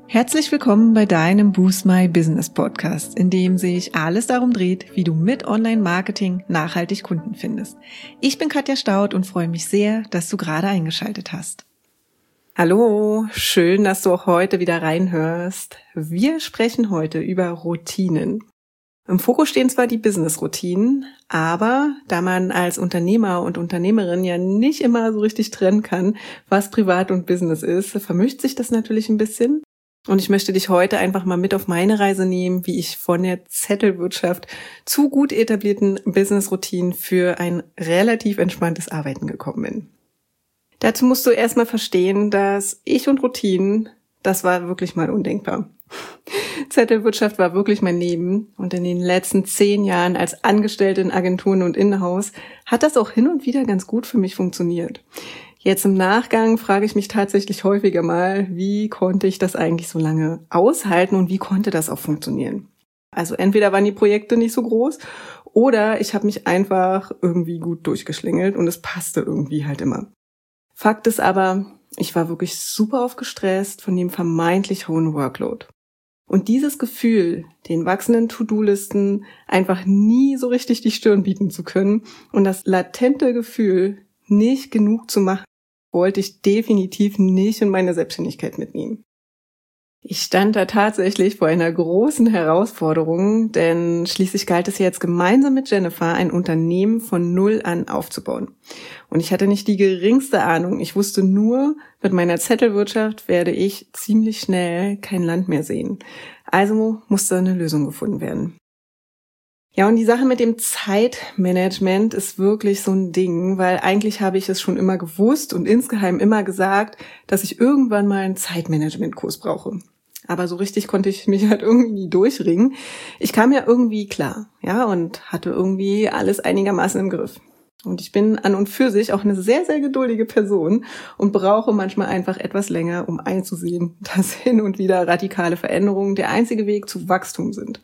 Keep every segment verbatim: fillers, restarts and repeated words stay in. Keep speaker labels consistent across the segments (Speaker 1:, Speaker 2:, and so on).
Speaker 1: Herzlich willkommen bei deinem Boost My Business Podcast, in dem sich alles darum dreht, wie du mit Online-Marketing nachhaltig Kunden findest. Ich bin Katja Staud und freue mich sehr, dass du gerade eingeschaltet hast. Hallo, schön, dass du auch heute wieder reinhörst. Wir sprechen heute über Routinen. Im Fokus stehen zwar die Business-Routinen, aber da man als Unternehmer und Unternehmerin ja nicht immer so richtig trennen kann, was Privat und Business ist, vermischt sich das natürlich ein bisschen. Und ich möchte dich heute einfach mal mit auf meine Reise nehmen, wie ich von der Zettelwirtschaft zu gut etablierten Business-Routinen für ein relativ entspanntes Arbeiten gekommen bin. Dazu musst du erstmal verstehen, dass ich und Routinen, das war wirklich mal undenkbar. Zettelwirtschaft war wirklich mein Leben und in den letzten zehn Jahren als Angestellte in Agenturen und Inhouse hat das auch hin und wieder ganz gut für mich funktioniert. Jetzt im Nachgang frage ich mich tatsächlich häufiger mal, wie konnte ich das eigentlich so lange aushalten und wie konnte das auch funktionieren? Also entweder waren die Projekte nicht so groß oder ich habe mich einfach irgendwie gut durchgeschlängelt und es passte irgendwie halt immer. Fakt ist aber, ich war wirklich super oft gestresst von dem vermeintlich hohen Workload. Und dieses Gefühl, den wachsenden To-Do-Listen einfach nie so richtig die Stirn bieten zu können und das latente Gefühl, nicht genug zu machen, wollte ich definitiv nicht in meine Selbstständigkeit mitnehmen. Ich stand da tatsächlich vor einer großen Herausforderung, denn schließlich galt es jetzt gemeinsam mit Jennifer ein Unternehmen von Null an aufzubauen. Und ich hatte nicht die geringste Ahnung. Ich wusste nur, mit meiner Zettelwirtschaft werde ich ziemlich schnell kein Land mehr sehen. Also musste eine Lösung gefunden werden. Ja, und die Sache mit dem Zeitmanagement ist wirklich so ein Ding, weil eigentlich habe ich es schon immer gewusst und insgeheim immer gesagt, dass ich irgendwann mal einen Zeitmanagementkurs brauche. Aber so richtig konnte ich mich halt irgendwie nie durchringen. Ich kam ja irgendwie klar, ja, und hatte irgendwie alles einigermaßen im Griff. Und ich bin an und für sich auch eine sehr, sehr geduldige Person und brauche manchmal einfach etwas länger, um einzusehen, dass hin und wieder radikale Veränderungen der einzige Weg zu Wachstum sind.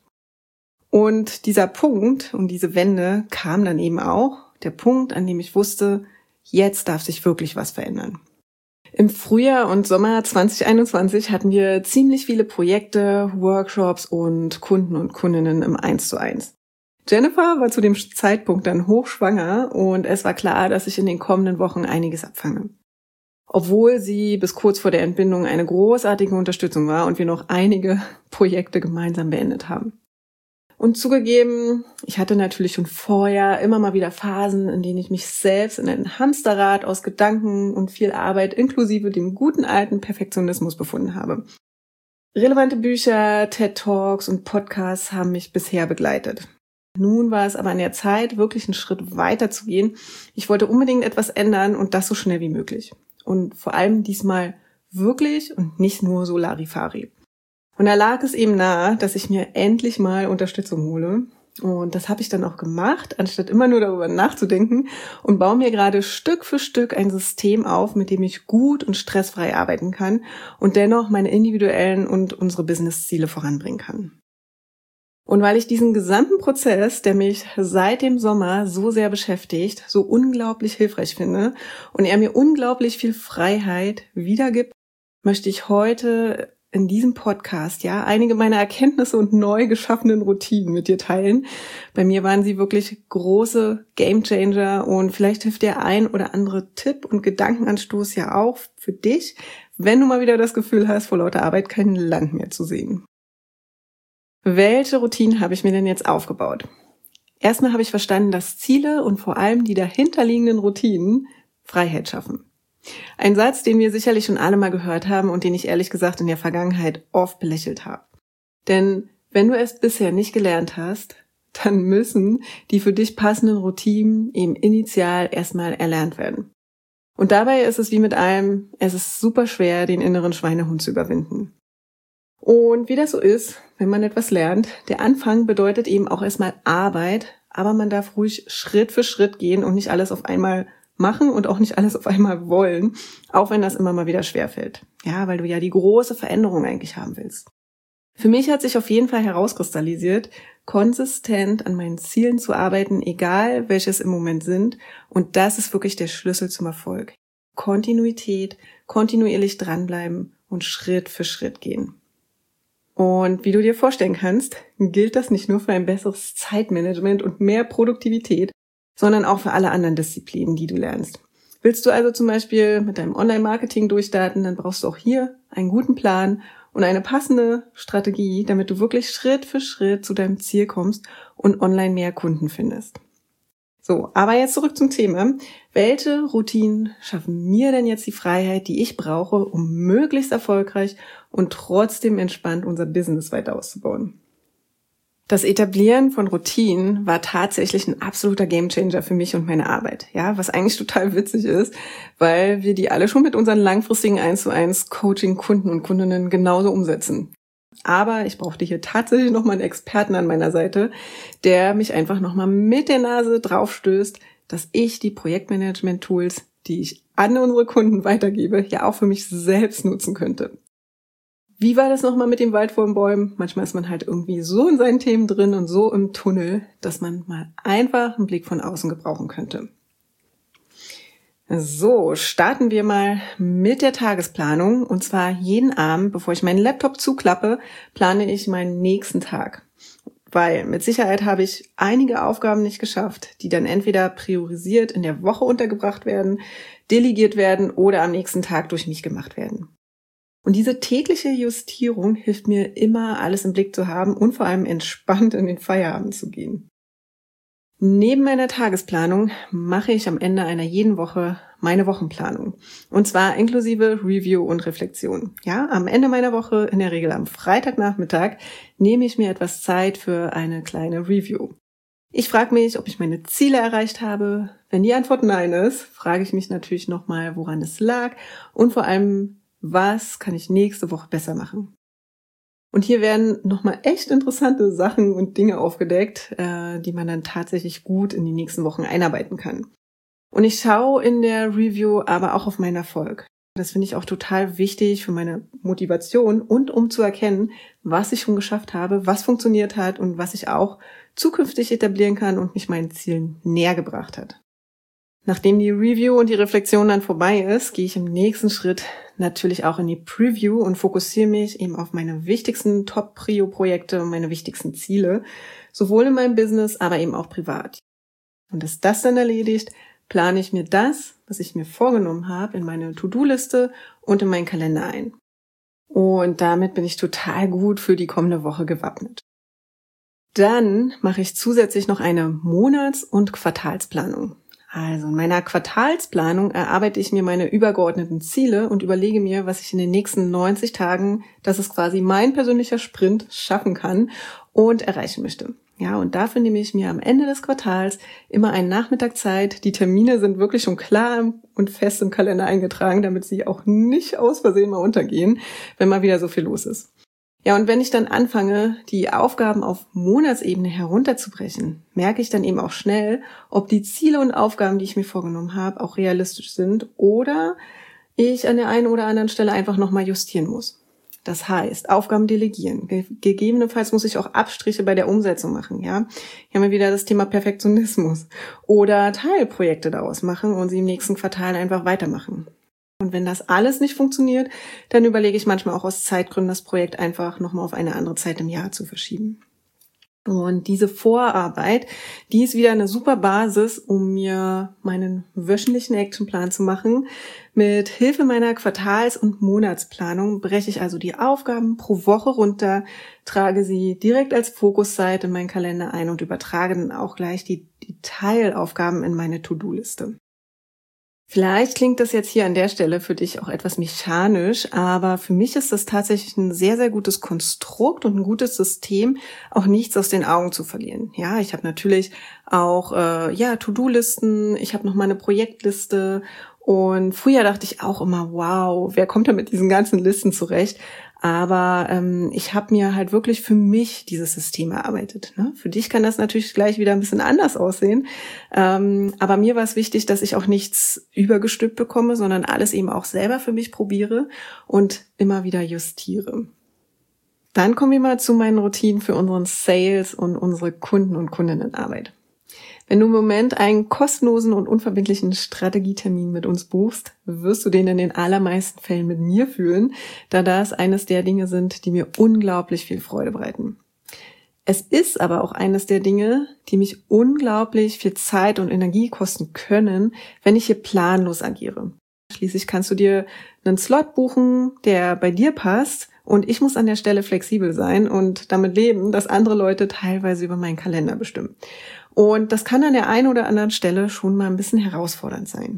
Speaker 1: Und dieser Punkt und diese Wende kam dann eben auch, der Punkt, an dem ich wusste, jetzt darf sich wirklich was verändern. Im Frühjahr und Sommer zwanzig einundzwanzig hatten wir ziemlich viele Projekte, Workshops und Kunden und Kundinnen im eins zu eins. Jennifer war zu dem Zeitpunkt dann hochschwanger und es war klar, dass ich in den kommenden Wochen einiges abfange. Obwohl sie bis kurz vor der Entbindung eine großartige Unterstützung war und wir noch einige Projekte gemeinsam beendet haben. Und zugegeben, ich hatte natürlich schon vorher immer mal wieder Phasen, in denen ich mich selbst in ein Hamsterrad aus Gedanken und viel Arbeit inklusive dem guten alten Perfektionismus befunden habe. Relevante Bücher, TED-Talks und Podcasts haben mich bisher begleitet. Nun war es aber an der Zeit, wirklich einen Schritt weiter zu gehen. Ich wollte unbedingt etwas ändern und das so schnell wie möglich. Und vor allem diesmal wirklich und nicht nur so Larifari. Und da lag es eben nahe, dass ich mir endlich mal Unterstützung hole. Und das habe ich dann auch gemacht, anstatt immer nur darüber nachzudenken und baue mir gerade Stück für Stück ein System auf, mit dem ich gut und stressfrei arbeiten kann und dennoch meine individuellen und unsere Business-Ziele voranbringen kann. Und weil ich diesen gesamten Prozess, der mich seit dem Sommer so sehr beschäftigt, so unglaublich hilfreich finde und er mir unglaublich viel Freiheit wiedergibt, möchte ich heute in diesem Podcast ja einige meiner Erkenntnisse und neu geschaffenen Routinen mit dir teilen. Bei mir waren sie wirklich große Gamechanger und vielleicht hilft der ein oder andere Tipp und Gedankenanstoß ja auch für dich, wenn du mal wieder das Gefühl hast, vor lauter Arbeit kein Land mehr zu sehen. Welche Routinen habe ich mir denn jetzt aufgebaut? Erstmal habe ich verstanden, dass Ziele und vor allem die dahinterliegenden Routinen Freiheit schaffen. Ein Satz, den wir sicherlich schon alle mal gehört haben und den ich ehrlich gesagt in der Vergangenheit oft belächelt habe. Denn wenn du es bisher nicht gelernt hast, dann müssen die für dich passenden Routinen eben initial erstmal erlernt werden. Und dabei ist es wie mit allem, es ist super schwer, den inneren Schweinehund zu überwinden. Und wie das so ist, wenn man etwas lernt, der Anfang bedeutet eben auch erstmal Arbeit, aber man darf ruhig Schritt für Schritt gehen und nicht alles auf einmal machen und auch nicht alles auf einmal wollen, auch wenn das immer mal wieder schwerfällt. Ja, weil du ja die große Veränderung eigentlich haben willst. Für mich hat sich auf jeden Fall herauskristallisiert, konsistent an meinen Zielen zu arbeiten, egal welches im Moment sind. Und das ist wirklich der Schlüssel zum Erfolg. Kontinuität, kontinuierlich dranbleiben und Schritt für Schritt gehen. Und wie du dir vorstellen kannst, gilt das nicht nur für ein besseres Zeitmanagement und mehr Produktivität, sondern auch für alle anderen Disziplinen, die du lernst. Willst du also zum Beispiel mit deinem Online-Marketing durchstarten, dann brauchst du auch hier einen guten Plan und eine passende Strategie, damit du wirklich Schritt für Schritt zu deinem Ziel kommst und online mehr Kunden findest. So, aber jetzt zurück zum Thema. Welche Routinen schaffen mir denn jetzt die Freiheit, die ich brauche, um möglichst erfolgreich und trotzdem entspannt unser Business weiter auszubauen? Das Etablieren von Routinen war tatsächlich ein absoluter Gamechanger für mich und meine Arbeit. Ja, was eigentlich total witzig ist, weil wir die alle schon mit unseren langfristigen eins zu eins Coaching-Kunden und Kundinnen genauso umsetzen. Aber ich brauchte hier tatsächlich nochmal einen Experten an meiner Seite, der mich einfach nochmal mit der Nase draufstößt, dass ich die Projektmanagement-Tools, die ich an unsere Kunden weitergebe, ja auch für mich selbst nutzen könnte. Wie war das nochmal mit dem Wald vor den Bäumen? Manchmal ist man halt irgendwie so in seinen Themen drin und so im Tunnel, dass man mal einfach einen Blick von außen gebrauchen könnte. So, starten wir mal mit der Tagesplanung. Und zwar jeden Abend, bevor ich meinen Laptop zuklappe, plane ich meinen nächsten Tag. Weil mit Sicherheit habe ich einige Aufgaben nicht geschafft, die dann entweder priorisiert in der Woche untergebracht werden, delegiert werden oder am nächsten Tag durch mich gemacht werden. Und diese tägliche Justierung hilft mir immer, alles im Blick zu haben und vor allem entspannt in den Feierabend zu gehen. Neben meiner Tagesplanung mache ich am Ende einer jeden Woche meine Wochenplanung. Und zwar inklusive Review und Reflexion. Ja, am Ende meiner Woche, in der Regel am Freitagnachmittag, nehme ich mir etwas Zeit für eine kleine Review. Ich frage mich, ob ich meine Ziele erreicht habe. Wenn die Antwort nein ist, frage ich mich natürlich nochmal, woran es lag und vor allem, was kann ich nächste Woche besser machen. Und hier werden nochmal echt interessante Sachen und Dinge aufgedeckt, äh, die man dann tatsächlich gut in die nächsten Wochen einarbeiten kann. Und ich schaue in der Review aber auch auf meinen Erfolg. Das finde ich auch total wichtig für meine Motivation und um zu erkennen, was ich schon geschafft habe, was funktioniert hat und was ich auch zukünftig etablieren kann und mich meinen Zielen näher gebracht hat. Nachdem die Review und die Reflexion dann vorbei ist, gehe ich im nächsten Schritt natürlich auch in die Preview und fokussiere mich eben auf meine wichtigsten Top-Prio-Projekte und meine wichtigsten Ziele, sowohl in meinem Business, aber eben auch privat. Und ist das dann erledigt, plane ich mir das, was ich mir vorgenommen habe, in meine To-Do-Liste und in meinen Kalender ein. Und damit bin ich total gut für die kommende Woche gewappnet. Dann mache ich zusätzlich noch eine Monats- und Quartalsplanung. Also in meiner Quartalsplanung erarbeite ich mir meine übergeordneten Ziele und überlege mir, was ich in den nächsten neunzig Tagen, das ist quasi mein persönlicher Sprint, schaffen kann und erreichen möchte. Ja, und dafür nehme ich mir am Ende des Quartals immer einen Nachmittag Zeit. Die Termine sind wirklich schon klar und fest im Kalender eingetragen, damit sie auch nicht aus Versehen mal untergehen, wenn mal wieder so viel los ist. Ja, und wenn ich dann anfange, die Aufgaben auf Monatsebene herunterzubrechen, merke ich dann eben auch schnell, ob die Ziele und Aufgaben, die ich mir vorgenommen habe, auch realistisch sind oder ich an der einen oder anderen Stelle einfach nochmal justieren muss. Das heißt, Aufgaben delegieren. Ge- gegebenenfalls muss ich auch Abstriche bei der Umsetzung machen, ja. Hier haben wir wieder das Thema Perfektionismus. Oder Teilprojekte daraus machen und sie im nächsten Quartal einfach weitermachen. Und wenn das alles nicht funktioniert, dann überlege ich manchmal auch aus Zeitgründen, das Projekt einfach nochmal auf eine andere Zeit im Jahr zu verschieben. Und diese Vorarbeit, die ist wieder eine super Basis, um mir meinen wöchentlichen Actionplan zu machen. Mit Hilfe meiner Quartals- und Monatsplanung breche ich also die Aufgaben pro Woche runter, trage sie direkt als Fokusseite in meinen Kalender ein und übertrage dann auch gleich die, die Teilaufgaben in meine To-Do-Liste. Vielleicht klingt das jetzt hier an der Stelle für dich auch etwas mechanisch, aber für mich ist das tatsächlich ein sehr, sehr gutes Konstrukt und ein gutes System, auch nichts aus den Augen zu verlieren. Ja, ich habe natürlich auch äh, ja To-Do-Listen, ich habe noch mal eine Projektliste und früher dachte ich auch immer, wow, wer kommt da mit diesen ganzen Listen zurecht? Aber ähm, ich habe mir halt wirklich für mich dieses System erarbeitet. Ne? Für dich kann das natürlich gleich wieder ein bisschen anders aussehen. Ähm, aber mir war es wichtig, dass ich auch nichts übergestülpt bekomme, sondern alles eben auch selber für mich probiere und immer wieder justiere. Dann kommen wir mal zu meinen Routinen für unseren Sales und unsere Kunden- und Kundinnenarbeit. Wenn du im Moment einen kostenlosen und unverbindlichen Strategietermin mit uns buchst, wirst du den in den allermeisten Fällen mit mir führen, da das eines der Dinge sind, die mir unglaublich viel Freude bereiten. Es ist aber auch eines der Dinge, die mich unglaublich viel Zeit und Energie kosten können, wenn ich hier planlos agiere. Schließlich kannst du dir einen Slot buchen, der bei dir passt, und ich muss an der Stelle flexibel sein und damit leben, dass andere Leute teilweise über meinen Kalender bestimmen. Und das kann an der einen oder anderen Stelle schon mal ein bisschen herausfordernd sein.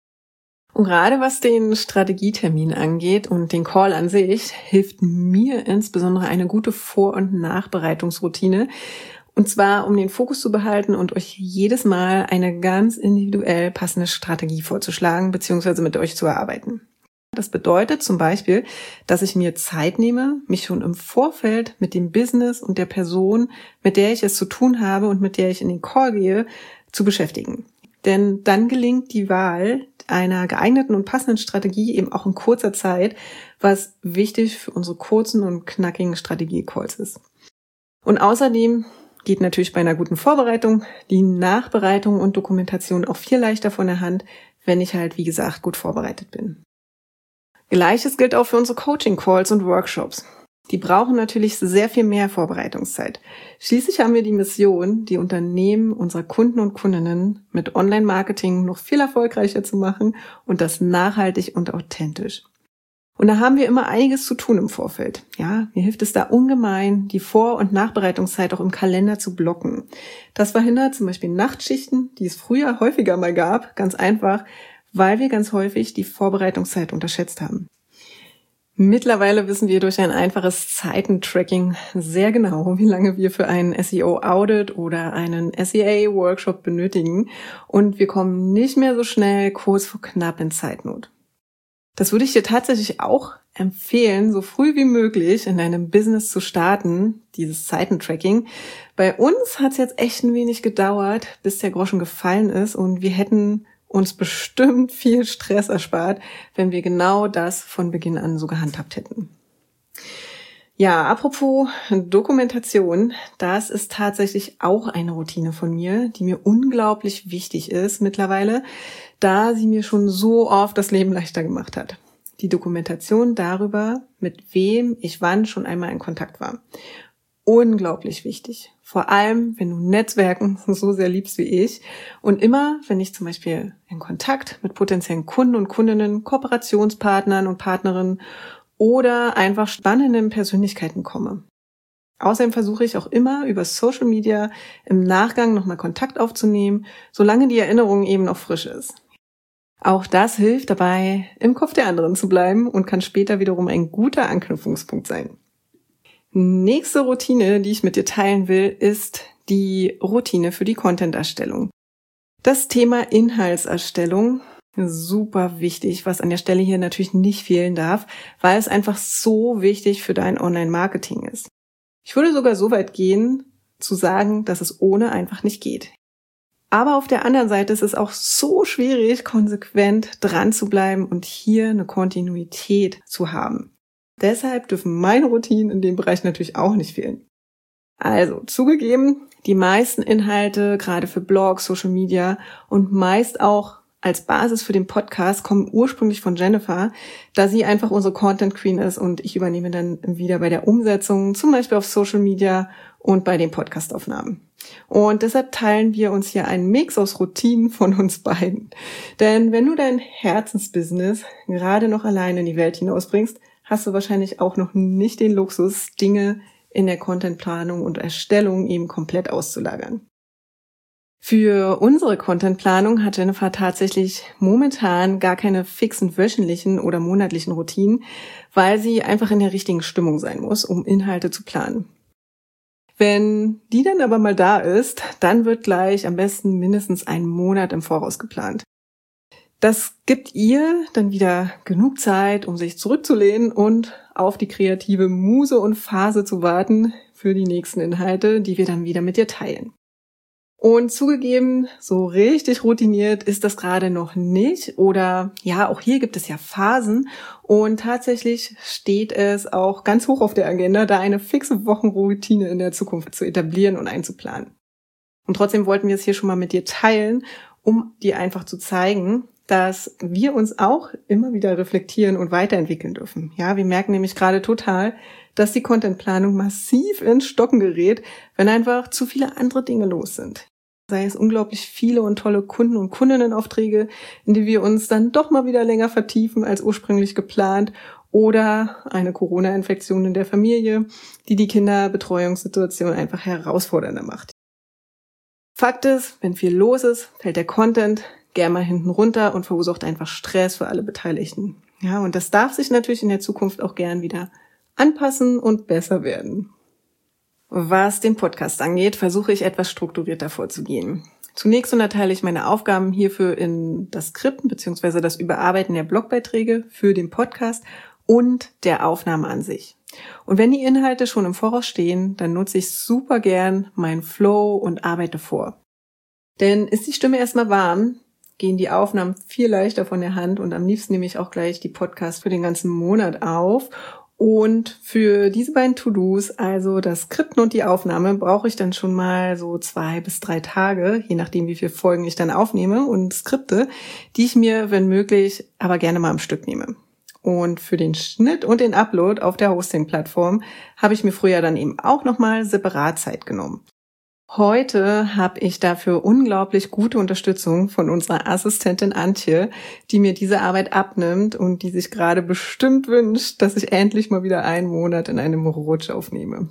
Speaker 1: Und gerade was den Strategietermin angeht und den Call an sich, hilft mir insbesondere eine gute Vor- und Nachbereitungsroutine. Und zwar, um den Fokus zu behalten und euch jedes Mal eine ganz individuell passende Strategie vorzuschlagen bzw. mit euch zu erarbeiten. Das bedeutet zum Beispiel, dass ich mir Zeit nehme, mich schon im Vorfeld mit dem Business und der Person, mit der ich es zu tun habe und mit der ich in den Call gehe, zu beschäftigen. Denn dann gelingt die Wahl einer geeigneten und passenden Strategie eben auch in kurzer Zeit, was wichtig für unsere kurzen und knackigen Strategie-Calls ist. Und außerdem geht natürlich bei einer guten Vorbereitung die Nachbereitung und Dokumentation auch viel leichter von der Hand, wenn ich halt, wie gesagt, gut vorbereitet bin. Gleiches gilt auch für unsere Coaching-Calls und Workshops. Die brauchen natürlich sehr viel mehr Vorbereitungszeit. Schließlich haben wir die Mission, die Unternehmen unserer Kunden und Kundinnen mit Online-Marketing noch viel erfolgreicher zu machen und das nachhaltig und authentisch. Und da haben wir immer einiges zu tun im Vorfeld. Ja, mir hilft es da ungemein, die Vor- und Nachbereitungszeit auch im Kalender zu blocken. Das verhindert zum Beispiel Nachtschichten, die es früher häufiger mal gab, ganz einfach, weil wir ganz häufig die Vorbereitungszeit unterschätzt haben. Mittlerweile wissen wir durch ein einfaches Zeitentracking sehr genau, wie lange wir für einen S E O-Audit oder einen S E A-Workshop benötigen, und wir kommen nicht mehr so schnell kurz vor knapp in Zeitnot. Das würde ich dir tatsächlich auch empfehlen, so früh wie möglich in deinem Business zu starten, dieses Zeitentracking. Bei uns hat es jetzt echt ein wenig gedauert, bis der Groschen gefallen ist, und wir hätten uns bestimmt viel Stress erspart, wenn wir genau das von Beginn an so gehandhabt hätten. Ja, apropos Dokumentation, das ist tatsächlich auch eine Routine von mir, die mir unglaublich wichtig ist mittlerweile, da sie mir schon so oft das Leben leichter gemacht hat. Die Dokumentation darüber, mit wem ich wann schon einmal in Kontakt war. Unglaublich wichtig. Vor allem, wenn du Netzwerken so sehr liebst wie ich. Und immer, wenn ich zum Beispiel in Kontakt mit potenziellen Kunden und Kundinnen, Kooperationspartnern und Partnerinnen oder einfach spannenden Persönlichkeiten komme. Außerdem versuche ich auch immer, über Social Media im Nachgang nochmal Kontakt aufzunehmen, solange die Erinnerung eben noch frisch ist. Auch das hilft dabei, im Kopf der anderen zu bleiben und kann später wiederum ein guter Anknüpfungspunkt sein. Nächste Routine, die ich mit dir teilen will, ist die Routine für die Content-Erstellung. Das Thema Inhaltserstellung, super wichtig, was an der Stelle hier natürlich nicht fehlen darf, weil es einfach so wichtig für dein Online-Marketing ist. Ich würde sogar so weit gehen, zu sagen, dass es ohne einfach nicht geht. Aber auf der anderen Seite ist es auch so schwierig, konsequent dran zu bleiben und hier eine Kontinuität zu haben. Deshalb dürfen meine Routinen in dem Bereich natürlich auch nicht fehlen. Also, zugegeben, die meisten Inhalte, gerade für Blogs, Social Media und meist auch als Basis für den Podcast, kommen ursprünglich von Jennifer, da sie einfach unsere Content Queen ist und ich übernehme dann wieder bei der Umsetzung, zum Beispiel auf Social Media und bei den Podcastaufnahmen. Und deshalb teilen wir uns hier einen Mix aus Routinen von uns beiden. Denn wenn du dein Herzensbusiness gerade noch alleine in die Welt hinausbringst, hast du wahrscheinlich auch noch nicht den Luxus, Dinge in der Contentplanung und Erstellung eben komplett auszulagern. Für unsere Contentplanung hat Jennifer tatsächlich momentan gar keine fixen wöchentlichen oder monatlichen Routinen, weil sie einfach in der richtigen Stimmung sein muss, um Inhalte zu planen. Wenn die dann aber mal da ist, dann wird gleich am besten mindestens einen Monat im Voraus geplant. Das gibt ihr dann wieder genug Zeit, um sich zurückzulehnen und auf die kreative Muse und Phase zu warten für die nächsten Inhalte, die wir dann wieder mit ihr teilen. Und zugegeben, so richtig routiniert ist das gerade noch nicht, oder ja, auch hier gibt es ja Phasen, und tatsächlich steht es auch ganz hoch auf der Agenda, da eine fixe Wochenroutine in der Zukunft zu etablieren und einzuplanen. Und trotzdem wollten wir es hier schon mal mit dir teilen, um dir einfach zu zeigen, dass wir uns auch immer wieder reflektieren und weiterentwickeln dürfen. Ja, wir merken nämlich gerade total, dass die Contentplanung massiv ins Stocken gerät, wenn einfach zu viele andere Dinge los sind. Sei es unglaublich viele und tolle Kunden- und Kundinnenaufträge, in die wir uns dann doch mal wieder länger vertiefen als ursprünglich geplant, oder eine Corona-Infektion in der Familie, die die Kinderbetreuungssituation einfach herausfordernder macht. Fakt ist, wenn viel los ist, fällt der Content gern mal hinten runter und verursacht einfach Stress für alle Beteiligten. Ja, und das darf sich natürlich in der Zukunft auch gern wieder anpassen und besser werden. Was den Podcast angeht, versuche ich etwas strukturierter vorzugehen. Zunächst unterteile ich meine Aufgaben hierfür in das Skripten bzw. das Überarbeiten der Blogbeiträge für den Podcast und der Aufnahme an sich. Und wenn die Inhalte schon im Voraus stehen, dann nutze ich super gern meinen Flow und arbeite vor. Denn ist die Stimme erstmal warm, gehen die Aufnahmen viel leichter von der Hand und am liebsten nehme ich auch gleich die Podcasts für den ganzen Monat auf. Und für diese beiden To-Dos, also das Skripten und die Aufnahme, brauche ich dann schon mal so zwei bis drei Tage, je nachdem wie viele Folgen ich dann aufnehme und Skripte, die ich mir, wenn möglich, aber gerne mal am Stück nehme. Und für den Schnitt und den Upload auf der Hosting-Plattform habe ich mir früher dann eben auch nochmal separat Zeit genommen. Heute habe ich dafür unglaublich gute Unterstützung von unserer Assistentin Antje, die mir diese Arbeit abnimmt und die sich gerade bestimmt wünscht, dass ich endlich mal wieder einen Monat in einem Rutsch aufnehme.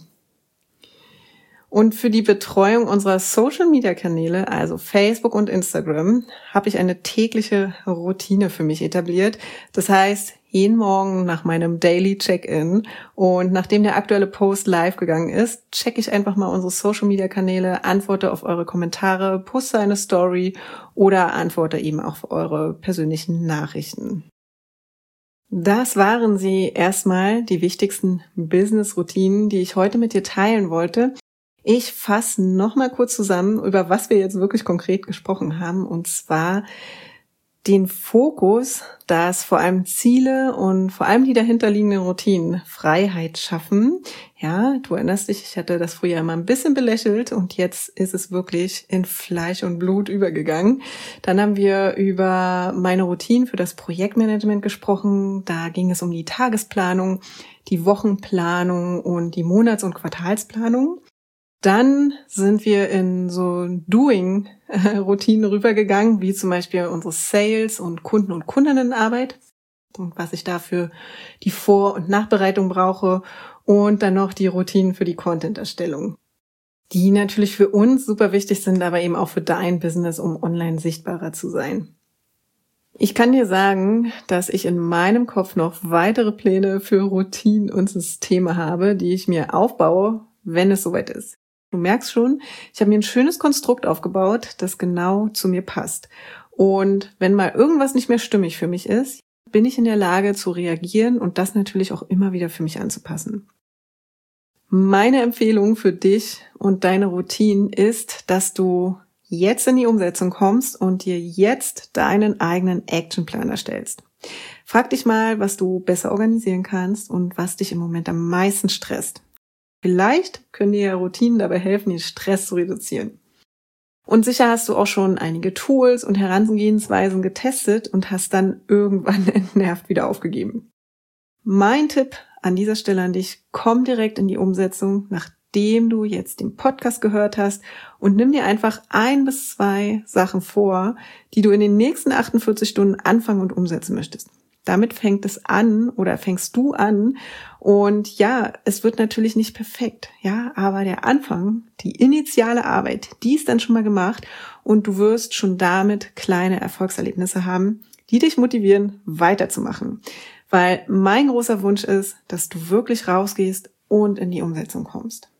Speaker 1: Und für die Betreuung unserer Social-Media-Kanäle, also Facebook und Instagram, habe ich eine tägliche Routine für mich etabliert. Das heißt, jeden Morgen nach meinem Daily Check-in und nachdem der aktuelle Post live gegangen ist, checke ich einfach mal unsere Social-Media-Kanäle, antworte auf eure Kommentare, poste eine Story oder antworte eben auch auf eure persönlichen Nachrichten. Das waren sie erstmal, die wichtigsten Business-Routinen, die ich heute mit dir teilen wollte. Ich fasse noch mal kurz zusammen, über was wir jetzt wirklich konkret gesprochen haben, und zwar den Fokus, dass vor allem Ziele und vor allem die dahinterliegenden Routinen Freiheit schaffen. Ja, du erinnerst dich, ich hatte das früher immer ein bisschen belächelt und jetzt ist es wirklich in Fleisch und Blut übergegangen. Dann haben wir über meine Routinen für das Projektmanagement gesprochen. Da ging es um die Tagesplanung, die Wochenplanung und die Monats- und Quartalsplanung. Dann sind wir in so Doing-Routinen rübergegangen, wie zum Beispiel unsere Sales- und Kunden- und Kundinnenarbeit und was ich dafür die Vor- und Nachbereitung brauche und dann noch die Routinen für die Content-Erstellung, die natürlich für uns super wichtig sind, aber eben auch für dein Business, um online sichtbarer zu sein. Ich kann dir sagen, dass ich in meinem Kopf noch weitere Pläne für Routinen und Systeme habe, die ich mir aufbaue, wenn es soweit ist. Du merkst schon, ich habe mir ein schönes Konstrukt aufgebaut, das genau zu mir passt. Und wenn mal irgendwas nicht mehr stimmig für mich ist, bin ich in der Lage zu reagieren und das natürlich auch immer wieder für mich anzupassen. Meine Empfehlung für dich und deine Routinen ist, dass du jetzt in die Umsetzung kommst und dir jetzt deinen eigenen Actionplan erstellst. Frag dich mal, was du besser organisieren kannst und was dich im Moment am meisten stresst. Vielleicht können dir ja Routinen dabei helfen, den Stress zu reduzieren. Und sicher hast du auch schon einige Tools und Herangehensweisen getestet und hast dann irgendwann entnervt wieder aufgegeben. Mein Tipp an dieser Stelle an dich, komm direkt in die Umsetzung, nachdem du jetzt den Podcast gehört hast, und nimm dir einfach ein bis zwei Sachen vor, die du in den nächsten achtundvierzig Stunden anfangen und umsetzen möchtest. Damit fängt es an oder fängst du an und ja, es wird natürlich nicht perfekt, ja, aber der Anfang, die initiale Arbeit, die ist dann schon mal gemacht und du wirst schon damit kleine Erfolgserlebnisse haben, die dich motivieren, weiterzumachen. Weil mein großer Wunsch ist, dass du wirklich rausgehst und in die Umsetzung kommst.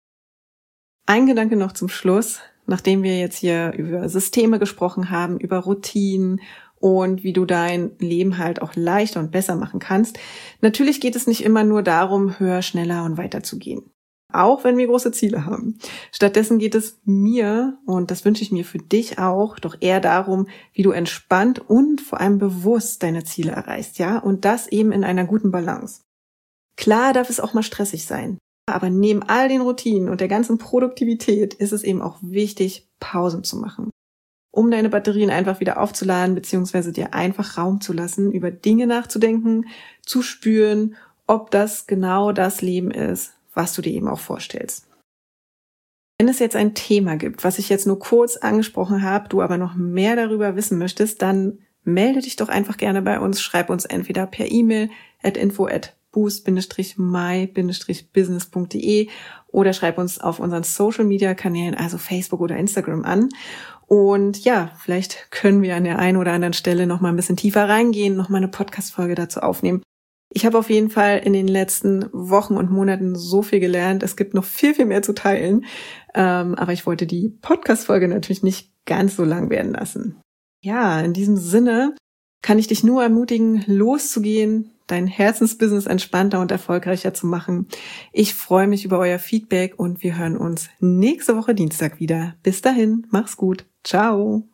Speaker 1: Ein Gedanke noch zum Schluss, nachdem wir jetzt hier über Systeme gesprochen haben, über Routinen und wie du dein Leben halt auch leichter und besser machen kannst. Natürlich geht es nicht immer nur darum, höher, schneller und weiter zu gehen. Auch wenn wir große Ziele haben. Stattdessen geht es mir, und das wünsche ich mir für dich auch, doch eher darum, wie du entspannt und vor allem bewusst deine Ziele erreichst, ja? Und das eben in einer guten Balance. Klar darf es auch mal stressig sein. Aber neben all den Routinen und der ganzen Produktivität ist es eben auch wichtig, Pausen zu machen, um deine Batterien einfach wieder aufzuladen, beziehungsweise dir einfach Raum zu lassen, über Dinge nachzudenken, zu spüren, ob das genau das Leben ist, was du dir eben auch vorstellst. Wenn es jetzt ein Thema gibt, was ich jetzt nur kurz angesprochen habe, du aber noch mehr darüber wissen möchtest, dann melde dich doch einfach gerne bei uns. Schreib uns entweder per E-Mail at info at boost my business punkt de oder schreib uns auf unseren Social-Media-Kanälen, also Facebook oder Instagram an. Und ja, vielleicht können wir an der einen oder anderen Stelle noch mal ein bisschen tiefer reingehen, noch mal eine Podcast-Folge dazu aufnehmen. Ich habe auf jeden Fall in den letzten Wochen und Monaten so viel gelernt. Es gibt noch viel, viel mehr zu teilen. Ähm, aber ich wollte die Podcast-Folge natürlich nicht ganz so lang werden lassen. Ja, in diesem Sinne kann ich dich nur ermutigen, loszugehen, dein Herzensbusiness entspannter und erfolgreicher zu machen. Ich freue mich über euer Feedback und wir hören uns nächste Woche Dienstag wieder. Bis dahin, mach's gut. Ciao.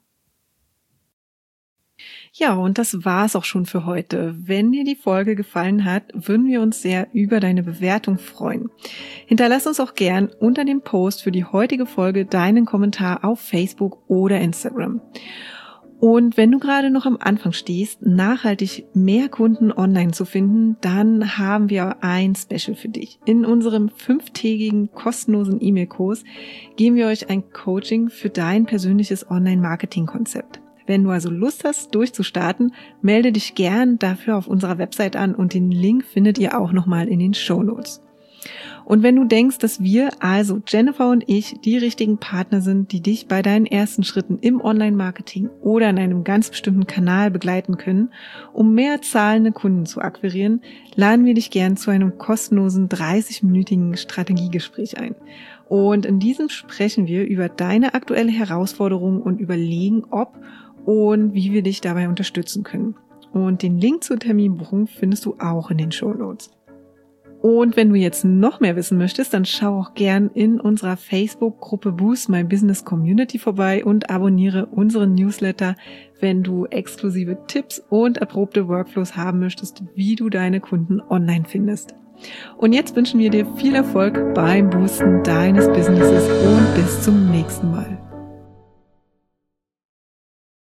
Speaker 1: Ja, und das war's auch schon für heute. Wenn dir die Folge gefallen hat, würden wir uns sehr über deine Bewertung freuen. Hinterlass uns auch gern unter dem Post für die heutige Folge deinen Kommentar auf Facebook oder Instagram. Und wenn du gerade noch am Anfang stehst, nachhaltig mehr Kunden online zu finden, dann haben wir ein Special für dich. In unserem fünftägigen kostenlosen E-Mail-Kurs geben wir euch ein Coaching für dein persönliches Online-Marketing-Konzept. Wenn du also Lust hast, durchzustarten, melde dich gern dafür auf unserer Website an und den Link findet ihr auch nochmal in den Shownotes. Und wenn du denkst, dass wir, also Jennifer und ich, die richtigen Partner sind, die dich bei deinen ersten Schritten im Online-Marketing oder in einem ganz bestimmten Kanal begleiten können, um mehr zahlende Kunden zu akquirieren, laden wir dich gern zu einem kostenlosen dreißig-minütigen Strategiegespräch ein. Und in diesem sprechen wir über deine aktuelle Herausforderung und überlegen, ob und wie wir dich dabei unterstützen können. Und den Link zur Terminbuchung findest du auch in den Shownotes. Und wenn du jetzt noch mehr wissen möchtest, dann schau auch gern in unserer Facebook-Gruppe Boost My Business Community vorbei und abonniere unseren Newsletter, wenn du exklusive Tipps und erprobte Workflows haben möchtest, wie du deine Kunden online findest. Und jetzt wünschen wir dir viel Erfolg beim Boosten deines Businesses und bis zum nächsten Mal.